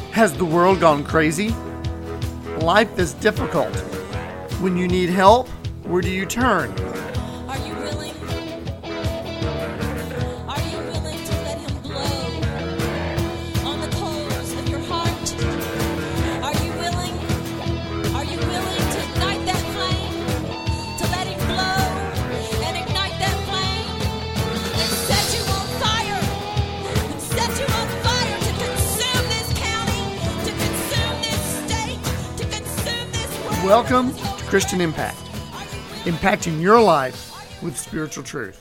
Has the world gone crazy? Life is difficult. When you need help, where do you turn? Are you willing? Are you willing to let him blow on the coals of your heart? Are you willing? Are you willing to ignite that flame? To let him blow and ignite that flame and set you on fire? And set you on fire to consume this county, to consume this state, to consume this world. Welcome to Christian Impact, impacting your life with spiritual truth.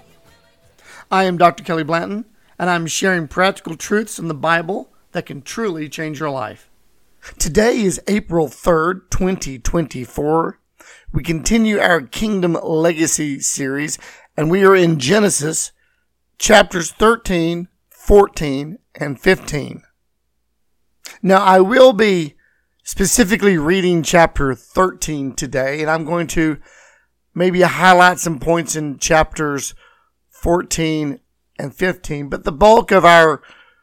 I am Dr. Kelly Blanton, and I'm sharing practical truths in the Bible that can truly change your life. Today is April 3rd, 2024. We continue our Kingdom Legacy series, and we are in Genesis chapters 13, 14, and 15. Now, I will be specifically reading chapter 13 today, and I'm going to maybe highlight some points in chapters 14 and 15, but the bulk of our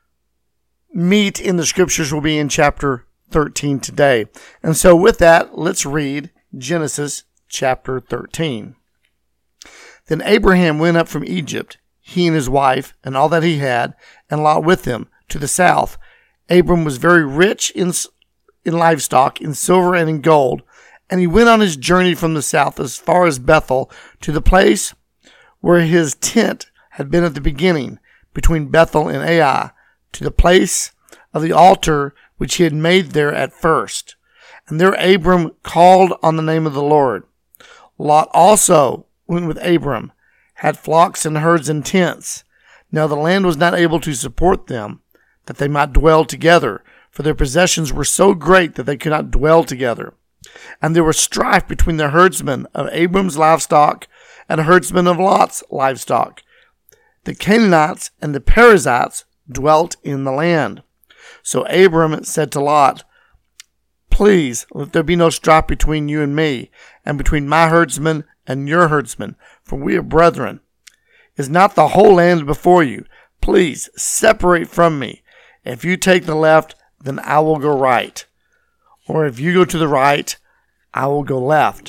meat in the scriptures will be in chapter 13 today. And so with that, let's read Genesis chapter 13. Then Abraham went up from Egypt, he and his wife, and all that he had, and Lot with him, to the south. Abram was very rich in livestock, in silver and in gold, and he went on his journey from the south as far as Bethel, to the place where his tent had been at the beginning, between Bethel and Ai, to the place of the altar which he had made there at first. And there Abram called on the name of the Lord. Lot also went with Abram, had flocks and herds and tents. Now the land was not able to support them, that they might dwell together, for their possessions were so great that they could not dwell together. And there was strife between the herdsmen of Abram's livestock and the herdsmen of Lot's livestock. The Canaanites and the Perizzites dwelt in the land. So Abram said to Lot, "Please, let there be no strife between you and me, and between my herdsmen and your herdsmen, for we are brethren. Is not the whole land before you? Please separate from me. If you take the left, then I will go right. Or if you go to the right, I will go left."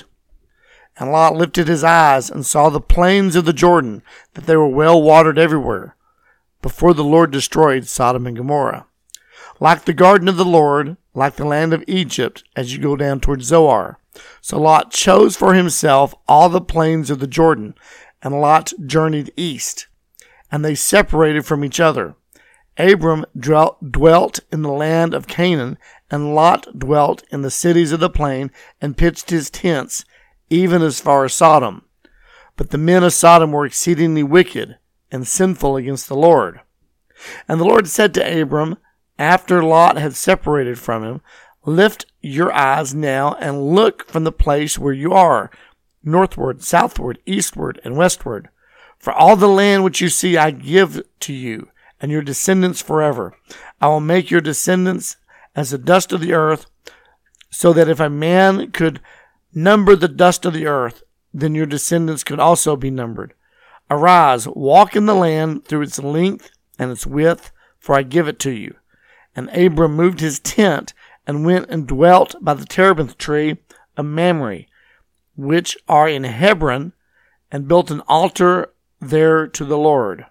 And Lot lifted his eyes and saw the plains of the Jordan, that they were well watered everywhere, before the Lord destroyed Sodom and Gomorrah. Like the garden of the Lord, like the land of Egypt, as you go down toward Zoar. So Lot chose for himself all the plains of the Jordan, and Lot journeyed east, and they separated from each other. Abram dwelt in the land of Canaan, and Lot dwelt in the cities of the plain, and pitched his tents, even as far as Sodom. But the men of Sodom were exceedingly wicked and sinful against the Lord. And the Lord said to Abram, after Lot had separated from him, "Lift your eyes now and look from the place where you are, northward, southward, eastward, and westward. For all the land which you see I give to you, and your descendants forever. I will make your descendants as the dust of the earth, so that if a man could number the dust of the earth, then your descendants could also be numbered. Arise, walk in the land through its length and its width, for I give it to you." And Abram moved his tent and went and dwelt by the terebinth tree of Mamre, which are in Hebron, and built an altar there to the Lord.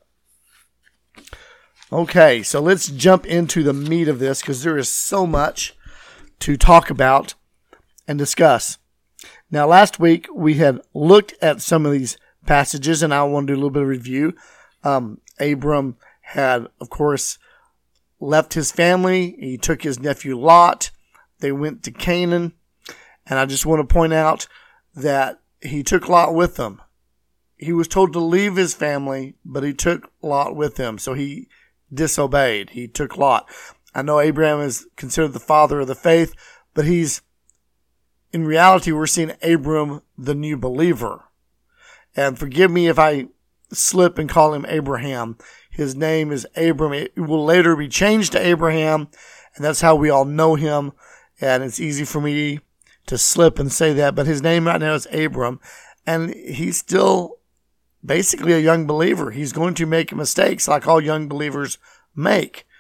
Okay, so let's jump into the meat of this, because there is so much to talk about and discuss. Now, last week we had looked at some of these passages, and I want to do a little bit of review. Abram had, of course, left his family. He took his nephew Lot. They went to Canaan, and I just want to point out that he took Lot with him. He was told to leave his family, but he took Lot with him, so he disobeyed. He took Lot. I know Abraham is considered the father of the faith, but in reality, we're seeing Abram, the new believer. And forgive me if I slip and call him Abraham. His name is Abram. It will later be changed to Abraham, and that's how we all know him. And it's easy for me to slip and say that, but his name right now is Abram, and he's still basically a young believer. He's going to make mistakes like all young believers make.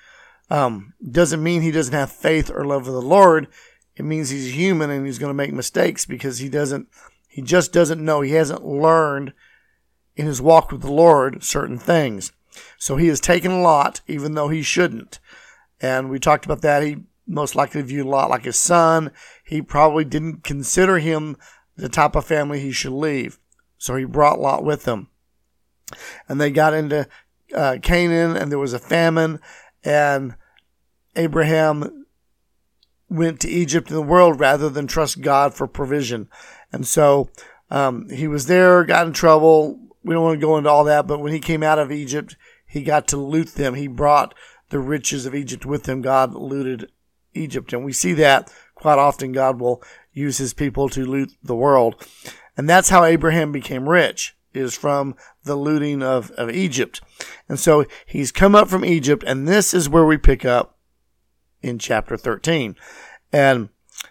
doesn't mean he doesn't have faith or love of the Lord. It means he's human and he's going to make mistakes because he just doesn't know. He hasn't learned in his walk with the Lord certain things. So he has taken Lot, even though he shouldn't. And we talked about that. He most likely viewed Lot like his son. He probably didn't consider him the type of family he should leave. So he brought Lot with him. And they got into Canaan, and there was a famine, and Abraham went to Egypt in the world rather than trust God for provision. And so he was there, got in trouble. We don't want to go into all that, but when he came out of Egypt, he got to loot them. He brought the riches of Egypt with him. God looted Egypt. And we see that quite often. God will use his people to loot the world. And that's how Abraham became rich, is from the looting of Egypt. And so he's come up from Egypt, and this is where we pick up in chapter 13. And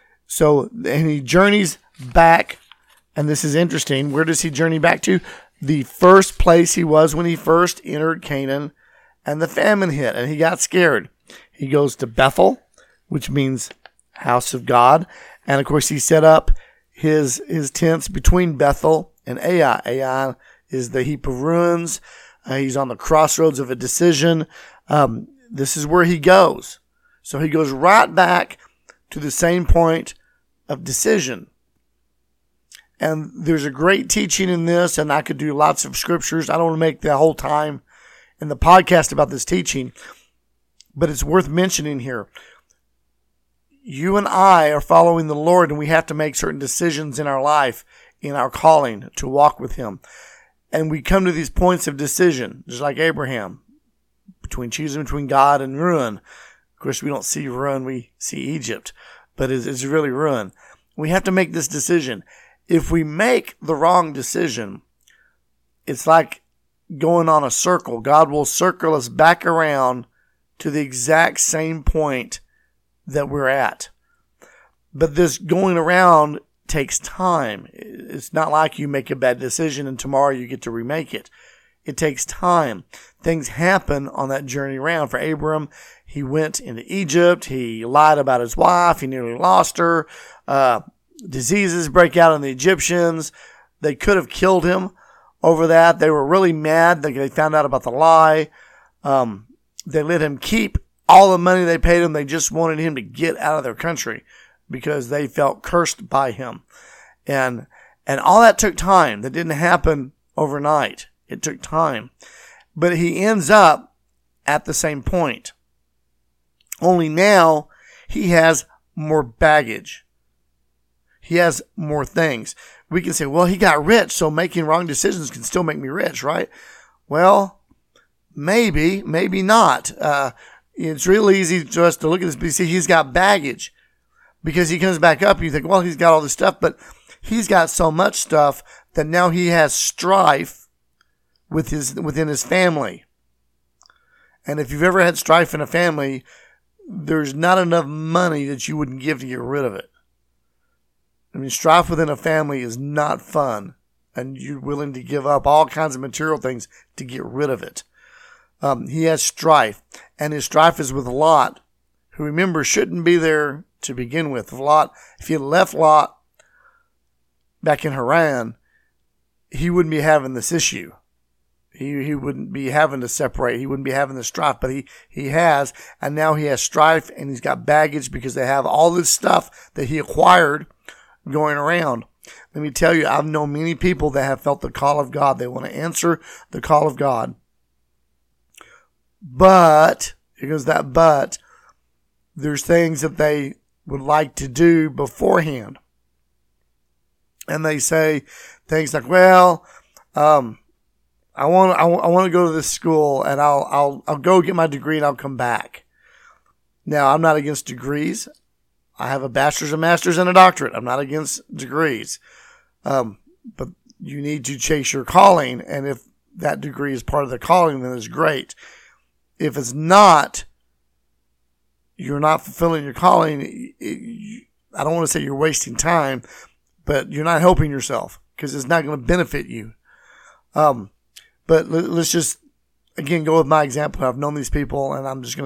he journeys back, and this is interesting. Where does he journey back to? The first place he was when he first entered Canaan, and the famine hit, and he got scared. He goes to Bethel, which means house of God. And of course, he set up his tents between Bethel and Ai. Ai is the heap of ruins. He's on the crossroads of a decision. This is where he goes. So he goes right back to the same point of decision. And there's a great teaching in this, and I could do lots of scriptures. I don't want to make the whole time in the podcast about this teaching, but it's worth mentioning here. You and I are following the Lord, and we have to make certain decisions in our life, in our calling to walk with him. And we come to these points of decision, just like Abraham, choosing between God and ruin. Of course, we don't see ruin, we see Egypt, but it's really ruin. We have to make this decision. If we make the wrong decision, it's like going on a circle. God will circle us back around to the exact same point that we're at. But this going around takes time. It's not like you make a bad decision and tomorrow you get to remake it. It takes time. Things happen on that journey around. For Abram, he went into Egypt. He lied about his wife. He nearly lost her. Diseases break out on the Egyptians. They could have killed him over that. They were really mad. They found out about the lie. They let him keep all the money they paid him. They just wanted him to get out of their country because they felt cursed by him. And all that took time. That didn't happen overnight. It took time. But he ends up at the same point. Only now he has more baggage. He has more things. We can say, well, he got rich, so making wrong decisions can still make me rich, right? Well, maybe not. It's real easy for us to look at this, but you see, he's got baggage because he comes back up. You think, well, he's got all this stuff, but he's got so much stuff that now he has strife within his family. And if you've ever had strife in a family, there's not enough money that you wouldn't give to get rid of it. I mean, strife within a family is not fun, and you're willing to give up all kinds of material things to get rid of it. He has strife, and his strife is with Lot, who, remember, shouldn't be there to begin with. If he had left Lot back in Haran, he wouldn't be having this issue. He wouldn't be having to separate. He wouldn't be having the strife, but he has, and now he has strife, and he's got baggage because they have all this stuff that he acquired going around. Let me tell you, I've known many people that have felt the call of God. They want to answer the call of God. But, here goes that but, there's things that they would like to do beforehand. And they say things like, well, I want to go to this school and I'll go get my degree and I'll come back. Now, I'm not against degrees. I have a bachelor's, a master's, and a doctorate. I'm not against degrees. But you need to chase your calling. And if that degree is part of the calling, then it's great. If it's not, you're not fulfilling your calling. I don't want to say you're wasting time, but you're not helping yourself because it's not going to benefit you. But let's just, again, go with my example. I've known these people, and I'm just going to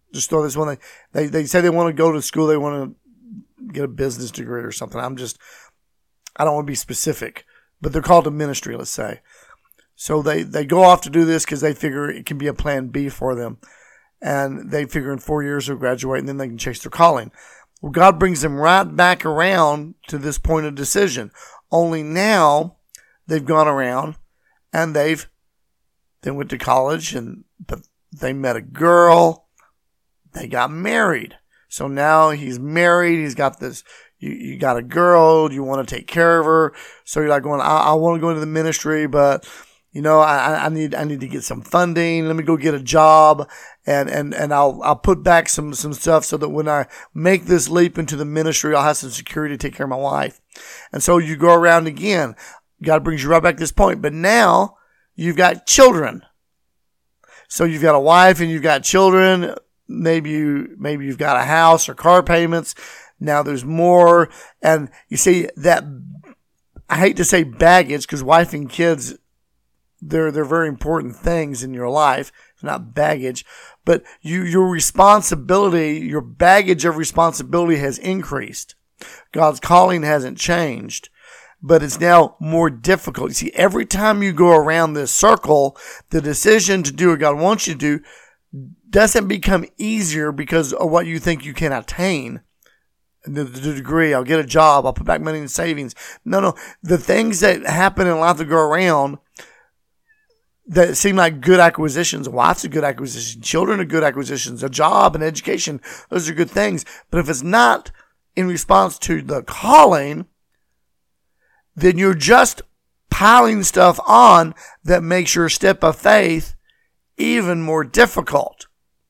just throw this one. They say they want to go to school. They want to get a business degree or something. I don't want to be specific, but they're called to ministry, let's say. So they go off to do this because they figure it can be a plan B for them. And they figure in 4 years they'll graduate and then they can chase their calling. Well, God brings them right back around to this point of decision. Only now they've gone around and they went to college, but they met a girl. They got married. So now he's married. He's got this, you got a girl. You want to take care of her. So you're like going, I want to go into the ministry, but I need to get some funding. Let me go get a job and I'll put back some stuff so that when I make this leap into the ministry, I'll have some security to take care of my wife. And so you go around again. God brings you right back to this point. But now you've got children. So you've got a wife and you've got children. Maybe you've got a house or car payments. Now there's more. And you see that, I hate to say baggage, because wife and kids, they're very important things in your life. It's not baggage, but your responsibility, your baggage of responsibility has increased. God's calling hasn't changed, but it's now more difficult. You see, every time you go around this circle, the decision to do what God wants you to do doesn't become easier because of what you think you can attain. The degree, I'll get a job, I'll put back money in savings. No. The things that happen in life that go around that seem like good acquisitions. A wife's a good acquisition. Children are good acquisitions. A job and education, those are good things. But if it's not in response to the calling, then you're just piling stuff on that makes your step of faith even more difficult.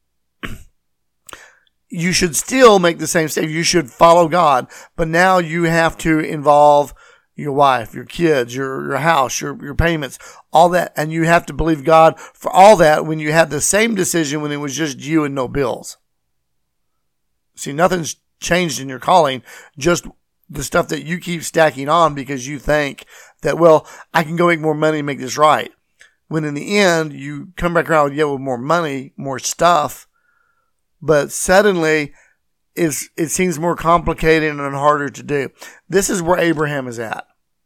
You should still make the same step. You should follow God. But now you have to involve your wife, your kids, your house, your payments, all that. And you have to believe God for all that when you had the same decision when it was just you and no bills. See, nothing's changed in your calling, just the stuff that you keep stacking on because you think that, well, I can go make more money and make this right. When in the end, you come back around with more money, more stuff, but suddenly it seems more complicated and harder to do. This is where Abraham is at.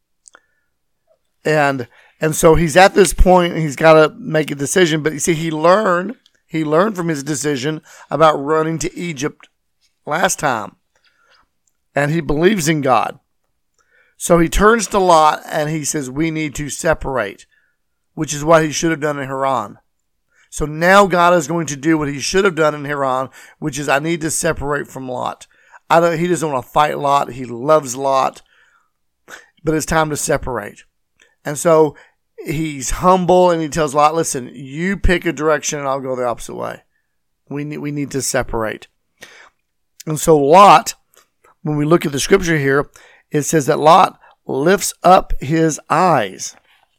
And so he's at this point and he's got to make a decision. But you see, he learned from his decision about running to Egypt last time. And he believes in God. So he turns to Lot and he says, we need to separate, which is what he should have done in Haran. So now God is going to do what he should have done in Haran, which is I need to separate from Lot. He doesn't want to fight Lot. He loves Lot, but it's time to separate. And so he's humble and he tells Lot, listen, you pick a direction and I'll go the opposite way. We need to separate. And so Lot, when we look at the scripture here, it says that Lot lifts up his eyes.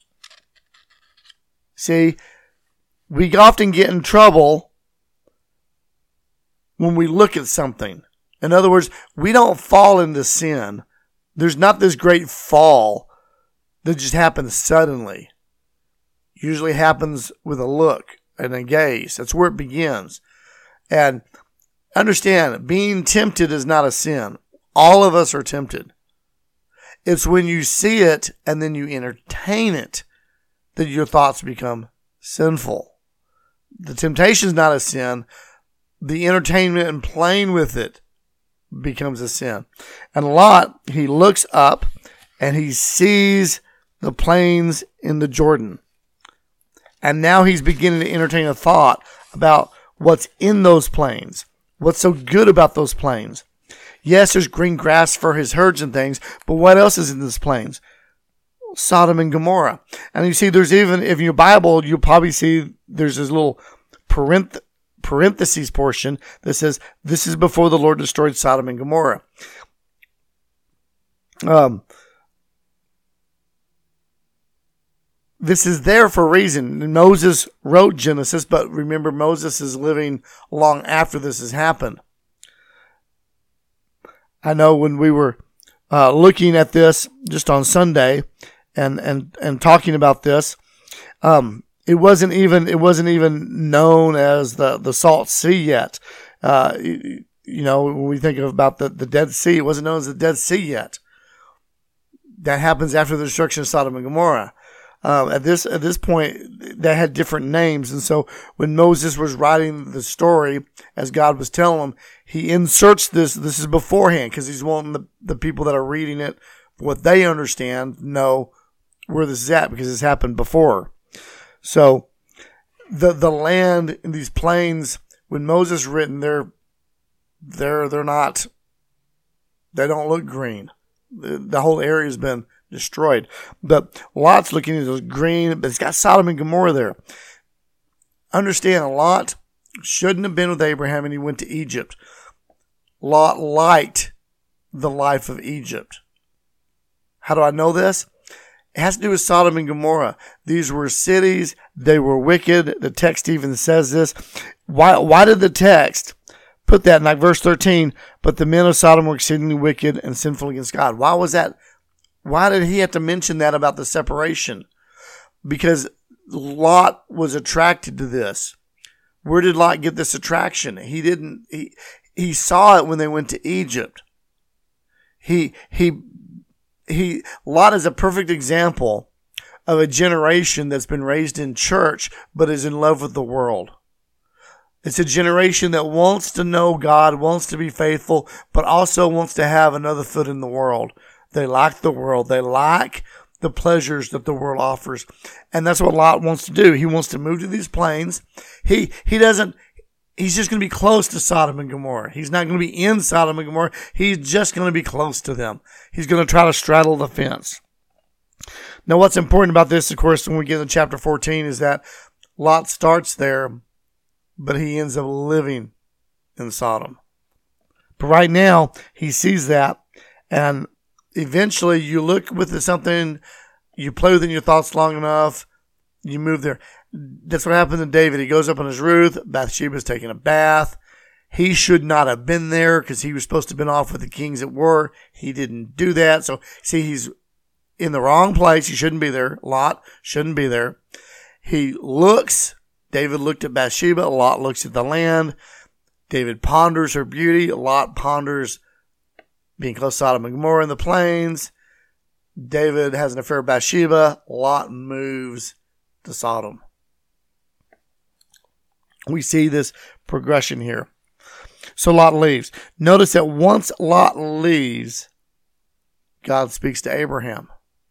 See, we often get in trouble when we look at something. In other words, we don't fall into sin. There's not this great fall that just happens suddenly. Usually happens with a look and a gaze. That's where it begins. And understand, being tempted is not a sin. All of us are tempted. It's when you see it and then you entertain it that your thoughts become sinful. The temptation is not a sin. The entertainment and playing with it becomes a sin. And Lot, he looks up and he sees the plains in the Jordan. And now he's beginning to entertain a thought about what's in those plains. What's so good about those plains? Yes, there's green grass for his herds and things, but what else is in these plains? Sodom and Gomorrah. And you see, there's even, if in your Bible, you'll probably see there's this little parentheses portion that says, this is before the Lord destroyed Sodom and Gomorrah. This is there for a reason. Moses wrote Genesis, but remember, Moses is living long after this has happened. I know when we were looking at this just on Sunday and talking about this, it wasn't even known as the Salt Sea yet. When we think about the Dead Sea, it wasn't known as the Dead Sea yet. That happens after the destruction of Sodom and Gomorrah. At this point, they had different names, and so when Moses was writing the story, as God was telling him, he inserts this. This is beforehand because he's wanting the people that are reading it, what they understand, know where this is at because it's happened before. So the land in these plains, when Moses written, they're not. They don't look green. The whole area has been destroyed. But Lot's looking at those green, but it's got Sodom and Gomorrah there. Understand, Lot shouldn't have been with Abraham and he went to Egypt. Lot liked the life of Egypt. How do I know this? It has to do with Sodom and Gomorrah. These were cities. They were wicked. The text even says this. Why did the text put that in like verse 13? But the men of Sodom were exceedingly wicked and sinful against God. Why was that? Why did he have to mention that about the separation? Because Lot was attracted to this. Where did Lot get this attraction? He saw it when they went to Egypt. Lot is a perfect example of a generation that's been raised in church but is in love with the world. It's a generation that wants to know God, wants to be faithful, but also wants to have another foot in the world. They like the world. They like the pleasures that the world offers. And that's what Lot wants to do. He wants to move to these plains. He's just going to be close to Sodom and Gomorrah. He's not going to be in Sodom and Gomorrah. He's just going to be close to them. He's going to try to straddle the fence. Now, what's important about this, of course, when we get to chapter 14, is that Lot starts there, but he ends up living in Sodom. But right now, he sees that, and eventually you look with something, you play within your thoughts long enough, you move there. That's what happened to David. He goes up on his roof. Bathsheba's taking a bath. He should not have been there because he was supposed to have been off with the kings that were. He didn't do that. So, see, he's in the wrong place. He shouldn't be there. Lot shouldn't be there. He looks. David looked at Bathsheba. Lot looks at the land. David ponders her beauty. Lot ponders being close to Sodom and Gomorrah in the plains. David has an affair with Bathsheba. Lot moves to Sodom. We see this progression here. So Lot leaves. Notice that once Lot leaves, God speaks to Abram.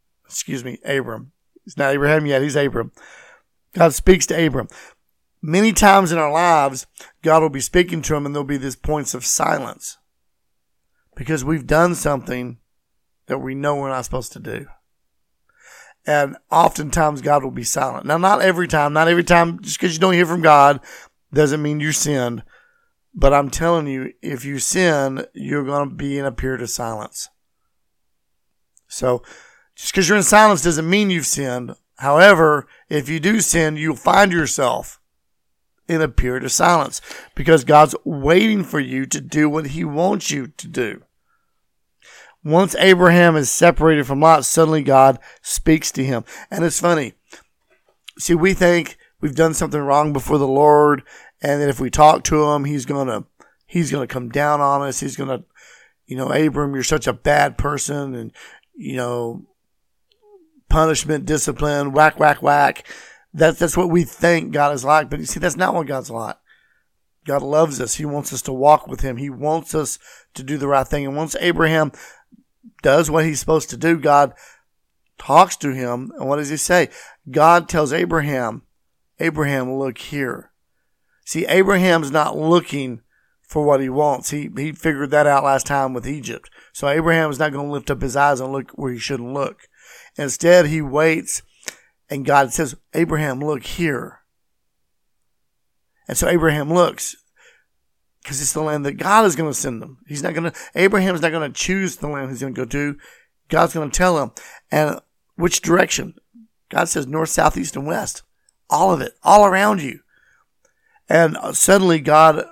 He's not Abraham yet. He's Abram. God speaks to Abram. Many times in our lives, God will be speaking to him and there'll be these points of silence because we've done something that we know we're not supposed to do. And oftentimes God will be silent. Now, not every time, just because you don't hear from God doesn't mean you sinned. But I'm telling you, if you sin, you're going to be in a period of silence. So, just because you're in silence doesn't mean you've sinned. However, if you do sin, you'll find yourself in a period of silence because God's waiting for you to do what he wants you to do. Once Abraham is separated from Lot, suddenly God speaks to him. And it's funny. See, we think we've done something wrong before the Lord, and that if we talk to him, he's gonna come down on us. He's gonna, Abram, you're such a bad person, and punishment, discipline, whack, whack, whack. That's what we think God is like. But you see, that's not what God's like. God loves us. He wants us to walk with him. He wants us to do the right thing. And once Abraham does what he's supposed to do, God talks to him. And what does he say? God tells Abraham, look here. See, Abraham's not looking for what he wants. He figured that out last time with Egypt. So Abraham's not going to lift up his eyes and look where he shouldn't look. Instead, he waits, and God says, Abraham, look here. And so Abraham looks, because it's the land that God is going to send them. Abraham's not going to choose the land he's going to go to. God's going to tell him. And which direction? God says north, south, east, and west. All of it, all around you. And suddenly God,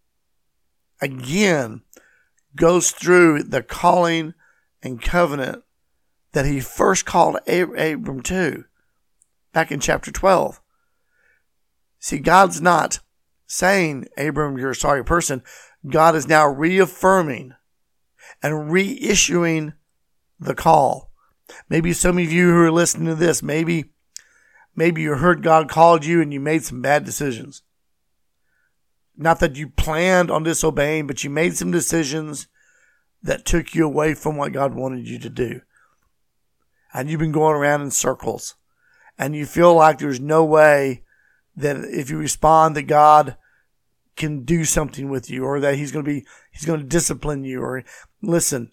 again, goes through the calling and covenant that he first called Abram to back in chapter 12. See, God's not saying, Abram, you're a sorry person, God is now reaffirming and reissuing the call. Maybe some of you who are listening to this, maybe you heard God called you and you made some bad decisions. Not that you planned on disobeying, but you made some decisions that took you away from what God wanted you to do. And you've been going around in circles. And you feel like there's no way that if you respond that God can do something with you, or that he's going to discipline you. Or listen,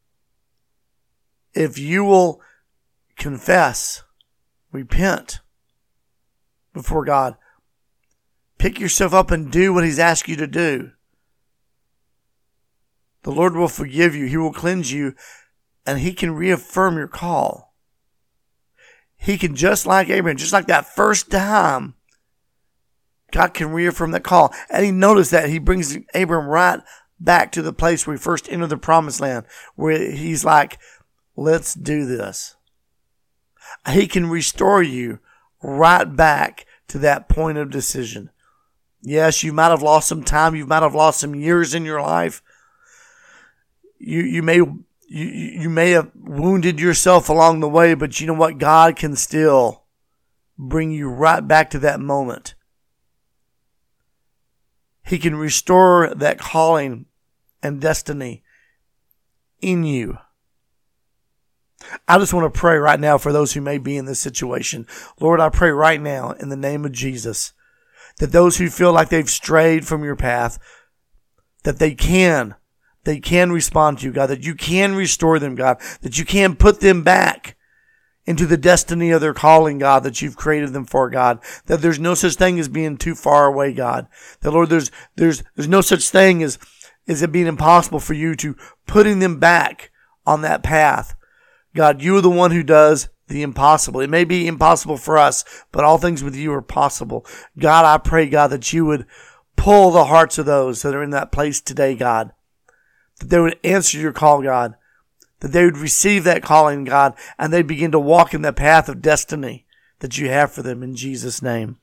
if you will confess, repent before God, pick yourself up and do what he's asked you to do, the Lord will forgive you. He will cleanse you, and he can reaffirm your call. He can, just like Abraham, just like that first time, God can reaffirm that call. And he noticed that he brings Abraham right back to the place where he first entered the promised land, where he's like, let's do this. He can restore you right back to that point of decision. Yes, you might have lost some time. You might have lost some years in your life. You may have wounded yourself along the way, but you know what? God can still bring you right back to that moment. He can restore that calling and destiny in you. I just want to pray right now for those who may be in this situation. Lord, I pray right now in the name of Jesus that those who feel like they've strayed from your path, that they can respond to you, God, that you can restore them, God, that you can put them back into the destiny of their calling, God, that you've created them for, God, that there's no such thing as being too far away, God, that Lord, there's no such thing as it being impossible for you to putting them back on that path. God, you are the one who does the impossible. It may be impossible for us, but all things with you are possible. God, I pray, God, that you would pull the hearts of those that are in that place today, God, that they would answer your call, God, that they would receive that calling, God, and they'd begin to walk in the path of destiny that you have for them in Jesus' name.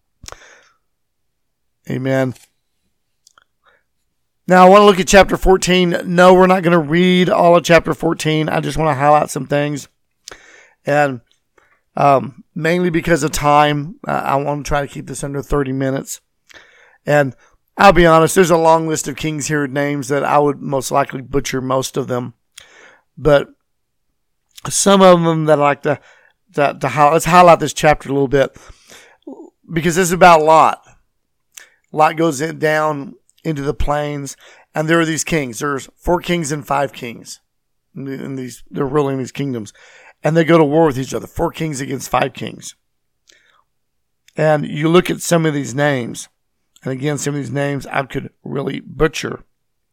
Amen. Now, I want to look at chapter 14. No, we're not going to read all of chapter 14. I just want to highlight some things. And mainly because of time, I want to try to keep this under 30 minutes. And I'll be honest, there's a long list of King's Herod names that I would most likely butcher most of them. But some of them that I like to highlight. Let's highlight this chapter a little bit. Because this is about Lot. Lot goes down into the plains, and there are these kings. There's 4 kings and 5 kings. And they're ruling these kingdoms. And they go to war with each other. 4 kings against 5 kings. And you look at some of these names. And again, some of these names I could really butcher.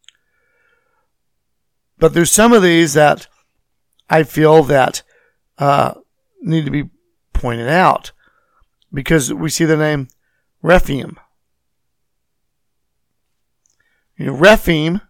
But there's some of these that I feel that need to be pointed out. Because we see the name Rephaim. Rephaim,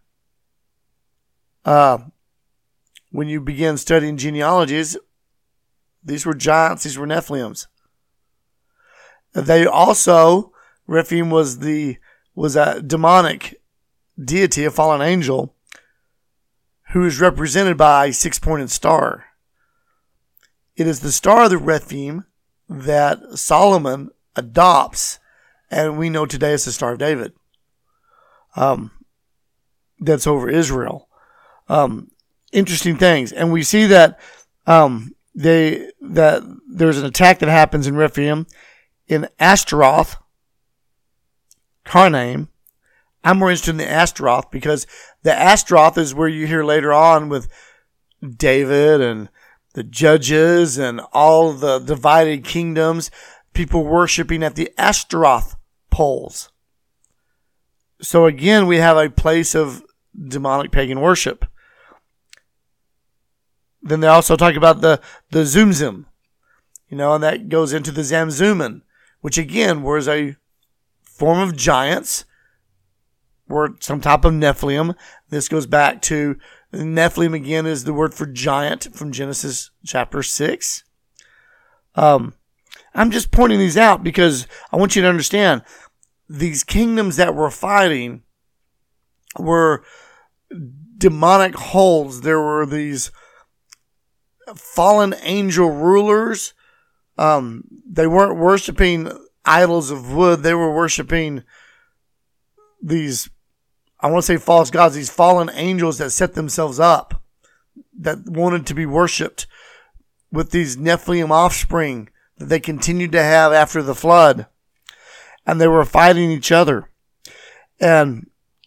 when you begin studying genealogies, these were giants, these were Nephilims. They also, Rephaim was a demonic deity, a fallen angel, who is represented by a 6-pointed star. It is the star of the Rephaim that Solomon adopts, and we know today it's the Star of David. That's over Israel. Interesting things. And we see that that there's an attack that happens in Rephaim, in Ashtaroth, Karnaim. I'm more interested in the Ashtaroth because the Ashtaroth is where you hear later on with David and the judges and all the divided kingdoms, people worshiping at the Ashtaroth poles. So again, we have a place of demonic pagan worship. Then they also talk about the Zumzum, and that goes into the Zamzummim, which again was a form of giants, or some type of Nephilim. This goes back to Nephilim again is the word for giant from Genesis chapter 6. I'm just pointing these out because I want you to understand these kingdoms that were fighting were demonic holds. There were these fallen angel rulers. They weren't worshiping idols of wood. They were worshiping these, I want to say false gods, these fallen angels that set themselves up, that wanted to be worshipped, with these Nephilim offspring that they continued to have after the flood. And they were fighting each other. And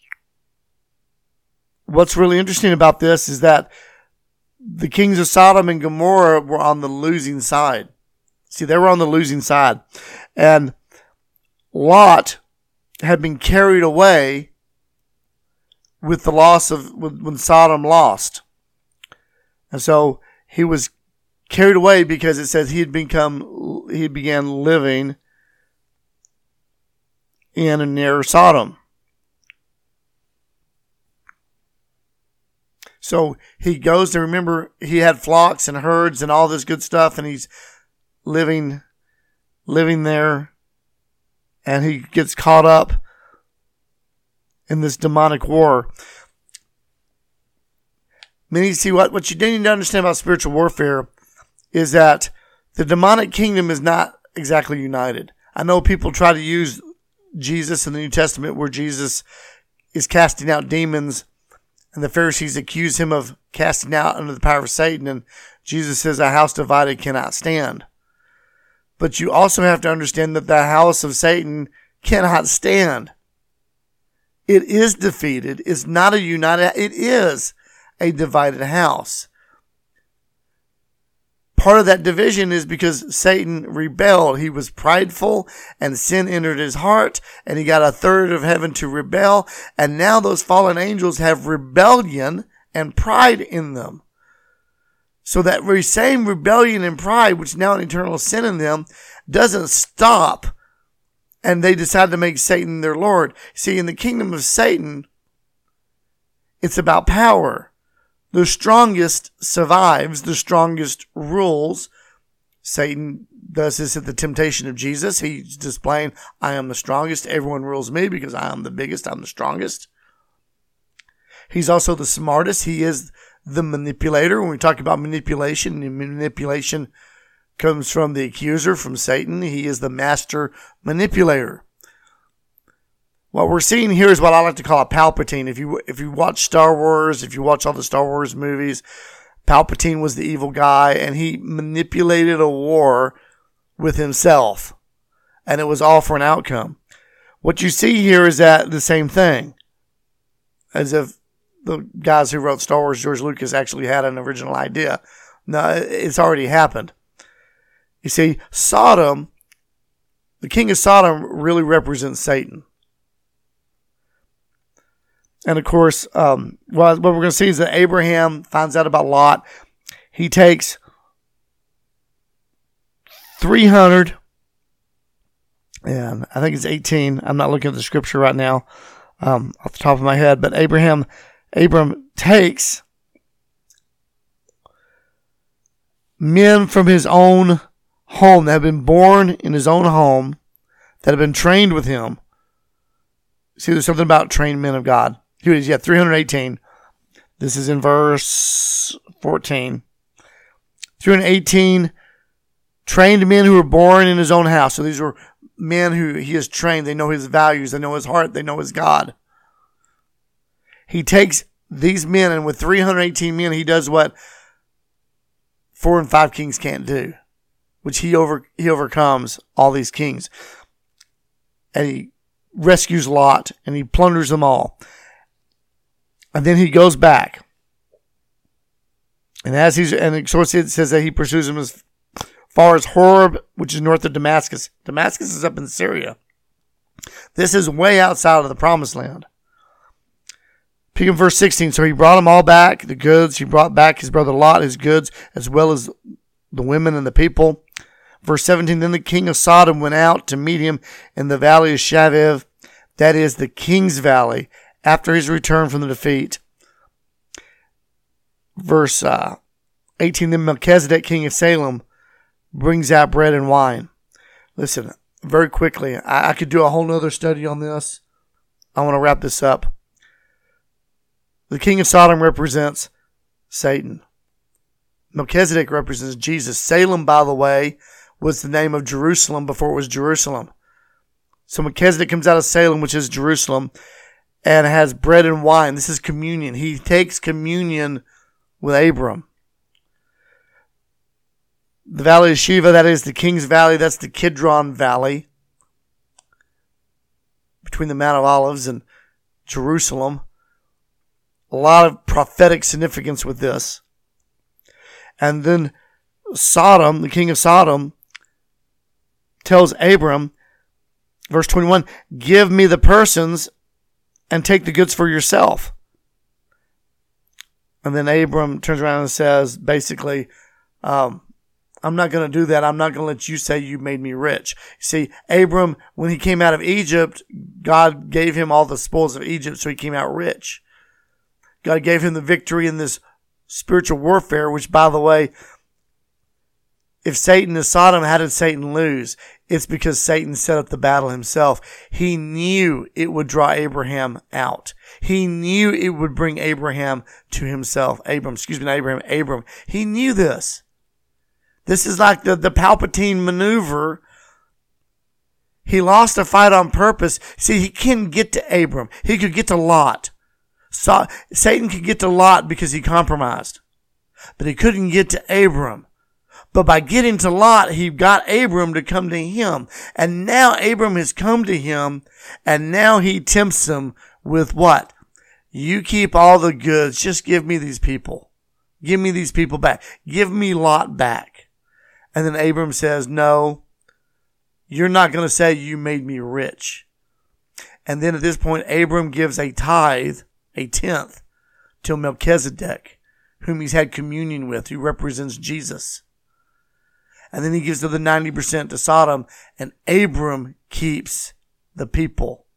what's really interesting about this is that the kings of Sodom and Gomorrah were on the losing side. See, they were on the losing side. And Lot had been carried away with the loss of, when Sodom lost. And so he was carried away because it says he began living in and near Sodom. So he goes to, remember, he had flocks and herds and all this good stuff, and he's living there, and he gets caught up in this demonic war. Many see what you need to understand about spiritual warfare is that the demonic kingdom is not exactly united. I know people try to use Jesus in the New Testament where Jesus is casting out demons, and the Pharisees accuse him of casting out under the power of Satan, and Jesus says a house divided cannot stand. But you also have to understand that the house of Satan cannot stand. It is defeated. It's not a united, it is a divided house. Part of that division is because Satan rebelled. He was prideful and sin entered his heart, and he got a third of heaven to rebel. And now those fallen angels have rebellion and pride in them. So that very same rebellion and pride, which now an eternal sin in them, doesn't stop. And they decide to make Satan their Lord. See, in the kingdom of Satan, it's about power. The strongest survives. The strongest rules. Satan does this at the temptation of Jesus. He's displaying, I am the strongest. Everyone rules me because I am the biggest. I'm the strongest. He's also the smartest. He is the manipulator. When we talk about manipulation comes from the accuser, from Satan. He is the master manipulator. What we're seeing here is what I like to call a Palpatine. If you watch Star Wars, if you watch all the Star Wars movies, Palpatine was the evil guy, and he manipulated a war with himself. And it was all for an outcome. What you see here is that the same thing. As if the guys who wrote Star Wars, George Lucas, actually had an original idea. No, it's already happened. You see, Sodom, the king of Sodom really represents Satan. And of course, what we're going to see is that Abraham finds out about Lot. He takes 300, and I think it's 18. I'm not looking at the scripture right now off the top of my head, but Abram takes men from his own home that have been born in his own home, that have been trained with him. See, there's something about trained men of God. Here it is, 318. This is in verse 14. 318 trained men who were born in his own house. So these were men who he has trained. They know his values. They know his heart. They know his God. He takes these men, and with 318 men, he does what 4 and 5 kings can't do, which he overcomes all these kings. And he rescues Lot, and he plunders them all. And then he goes back. And so it says that he pursues him as far as Horeb, which is north of Damascus. Damascus is up in Syria. This is way outside of the promised land. Pick up verse 16. So he brought them all back, the goods. He brought back his brother Lot, his goods, as well as the women and the people. Verse 17, then the king of Sodom went out to meet him in the valley of Shaviv, that is the king's valley, after his return from the defeat. Verse 18, then Melchizedek, king of Salem, brings out bread and wine. Listen, very quickly. I could do a whole nother study on this. I want to wrap this up. The king of Sodom represents Satan. Melchizedek represents Jesus. Salem, by the way, was the name of Jerusalem before it was Jerusalem. So Melchizedek comes out of Salem, which is Jerusalem, and has bread and wine. This is communion. He takes communion with Abram. The Valley of Shiva, that is the King's Valley. That's the Kidron Valley between the Mount of Olives and Jerusalem. A lot of prophetic significance with this. And then Sodom, the king of Sodom, tells Abram, verse 21, give me the persons and take the goods for yourself. And then Abram turns around and says, basically, I'm not going to do that. I'm not going to let you say you made me rich. See, Abram, when he came out of Egypt, God gave him all the spoils of Egypt, so he came out rich. God gave him the victory in this spiritual warfare, which, by the way, if Satan is Sodom, how did Satan lose? It's because Satan set up the battle himself. He knew it would draw Abraham out. He knew it would bring Abraham to himself. Abram. He knew this. This is like the Palpatine maneuver. He lost a fight on purpose. See, he couldn't get to Abram. He could get to Lot. So, Satan could get to Lot because he compromised. But he couldn't get to Abram. But by getting to Lot, he got Abram to come to him. And now Abram has come to him, and now he tempts him with what? You keep all the goods. Just give me these people. Give me these people back. Give me Lot back. And then Abram says, no, you're not going to say you made me rich. And then at this point, Abram gives a tithe, a tenth, to Melchizedek, whom he's had communion with, who represents Jesus. And then he gives the other 90% to Sodom, and Abram keeps the people.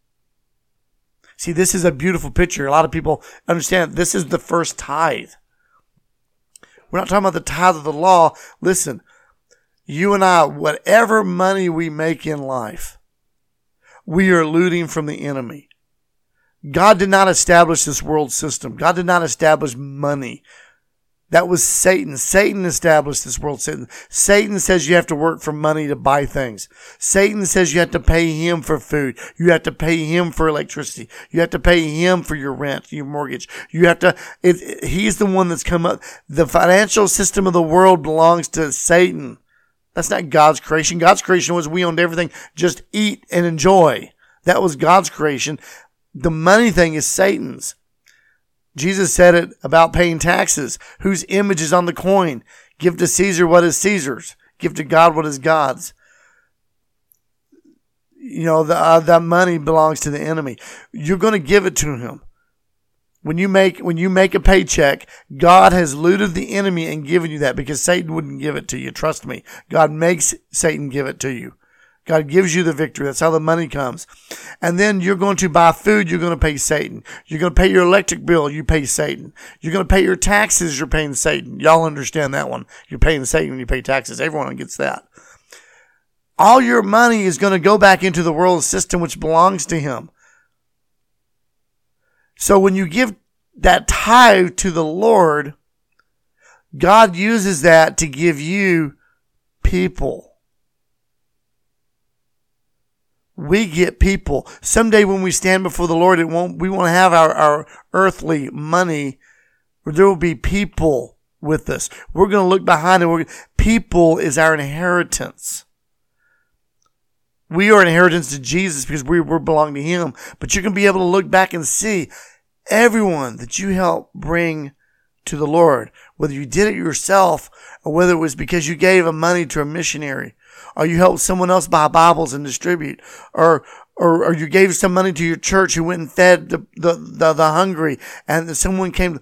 See, this is a beautiful picture. A lot of people understand this is the first tithe. We're not talking about the tithe of the law. Listen, you and I, whatever money we make in life, we are looting from the enemy. God did not establish this world system. God did not establish money. That was Satan. Satan established this world system. Satan says you have to work for money to buy things. Satan says you have to pay him for food. You have to pay him for electricity. You have to pay him for your rent, your mortgage. You have to, he's the one that's come up. The financial system of the world belongs to Satan. That's not God's creation. God's creation was we owned everything. Just eat and enjoy. That was God's creation. The money thing is Satan's. Jesus said it about paying taxes. Whose image is on the coin? Give to Caesar what is Caesar's. Give to God what is God's. You know, that money belongs to the enemy. You're going to give it to him. When you make a paycheck, God has looted the enemy and given you that because Satan wouldn't give it to you. Trust me. God makes Satan give it to you. God gives you the victory. That's how the money comes. And then you're going to buy food, you're going to pay Satan. You're going to pay your electric bill, you pay Satan. You're going to pay your taxes, you're paying Satan. Y'all understand that one. You're paying Satan when you pay taxes. Everyone gets that. All your money is going to go back into the world system which belongs to him. So when you give that tithe to the Lord, God uses that to give you people. We get people. Someday when we stand before the Lord, we won't have our earthly money. There will be people with us. We're going to look behind it. People is our inheritance. We are an inheritance to Jesus because we belong to him. But you're going to be able to look back and see everyone that you helped bring to the Lord, whether you did it yourself or whether it was because you gave money to a missionary, or you helped someone else buy Bibles and distribute, or you gave some money to your church who went and fed the hungry, and someone came.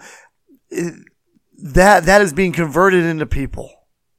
That is being converted into people.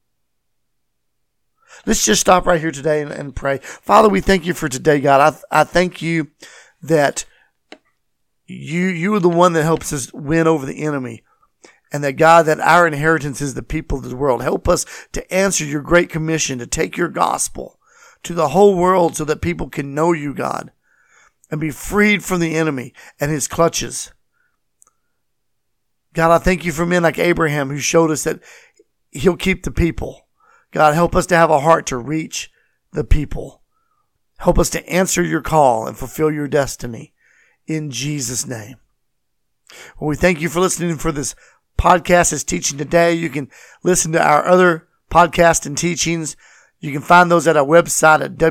Let's just stop right here today and pray. Father, we thank you for today, God. I thank you that you are the one that helps us win over the enemy. And that, God, that our inheritance is the people of the world. Help us to answer your great commission, to take your gospel to the whole world so that people can know you, God, and be freed from the enemy and his clutches. God, I thank you for men like Abraham who showed us that he'll keep the people. God, help us to have a heart to reach the people. Help us to answer your call and fulfill your destiny. In Jesus' name. Well, we thank you for listening for this podcast, this teaching today. You can listen to our other podcasts and teachings. You can find those at our website at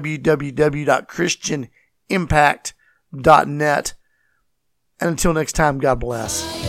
www.christianimpact.net. And until next time, God bless.